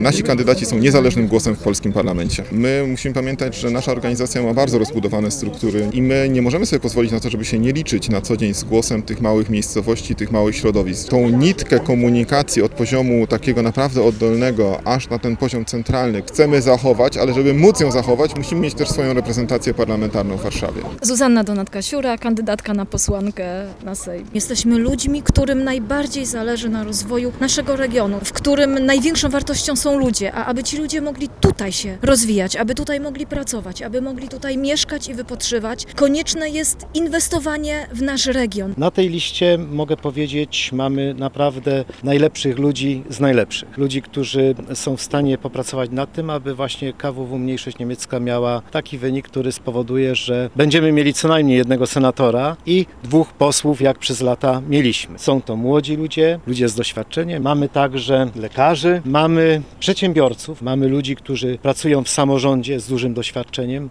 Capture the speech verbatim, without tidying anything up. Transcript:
Nasi kandydaci są niezależnym głosem w polskim parlamencie. My musimy pamiętać, że nasza organizacja ma bardzo rozbudowane struktury i my nie możemy sobie pozwolić na to, żeby się nie liczyć na co dzień z głosem tych małych miejscowości, tych małych środowisk. Tą nitkę komunikacji od poziomu takiego naprawdę oddolnego aż na ten poziom centralny chcemy zachować, ale żeby móc ją zachować, musimy mieć też swoją reprezentację parlamentarną w Warszawie. Zuzanna Donatka-Siura, kandydatka na posłankę na Sejm. Jesteśmy ludźmi, którym najbardziej zależy na rozwoju naszego regionu, w którym największą wartością są ludzie, a aby ci ludzie mogli tutaj się rozwijać, aby tutaj mogli pracować, aby mogli tutaj mieszkać i wypoczywać, konieczne jest inwestowanie w nasz region. Na tej liście mogę powiedzieć, mamy naprawdę najlepszych ludzi z najlepszych. Ludzi, którzy są w stanie popracować nad tym, aby właśnie K W W Mniejszość Niemiecka miała taki wynik, który spowoduje, że będziemy mieli co najmniej jednego senatora i dwóch posłów, jak przez lata mieliśmy. Są to młodzi ludzie, ludzie z doświadczeniem. Mamy także lekarzy, mamy przedsiębiorców, mamy ludzi, którzy pracują w samorządzie z dużym doświadczeniem.